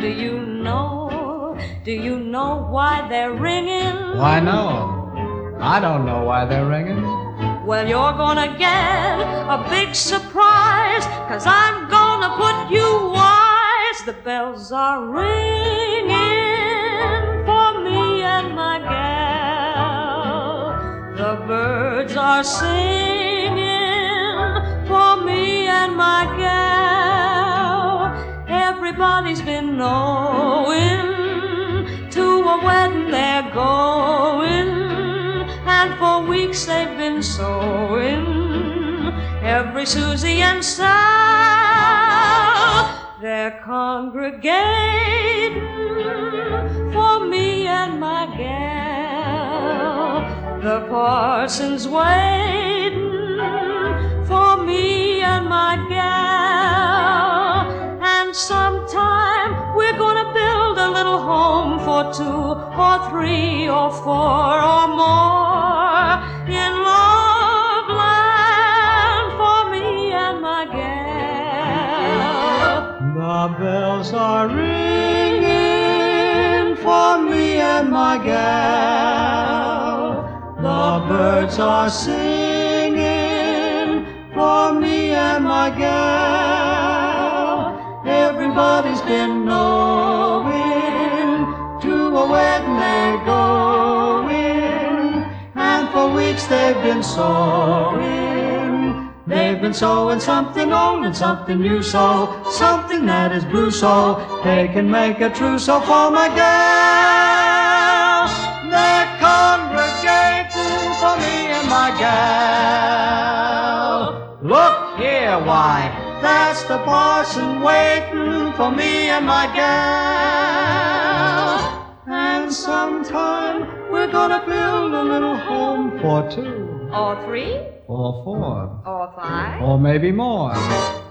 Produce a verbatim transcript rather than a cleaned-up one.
do you know, do you know why they're ringing? Why, no. I don't know why they're ringing. Well, you're gonna get a big surprise, 'cause I'm gonna put you wise. The bells are ringing for me and my gal. The birds are singing for me and my gal. Everybody's been knowing to a wedding they're going, and for weeks they've been sewing. Every Susie and Sal, they're congregating for me and my gal. The parson's waiting for me and my gal. And sometime we're gonna build a little home for two or three or four or more in love land for me and my gal. The bells are ringing for me and my gal. The birds are singing for me and my gal. Everybody's been knowing to a wedding they're going, and for weeks they've been sewing. They've been sewing something old and something new, so something that is blue, so they can make a trousseau for my gal. They're congregating for me and my gal. Look here, why, that's the parson waiting for me and my gal. And sometime we're gonna build a little home for two, Or three, or four, or five. or maybe more.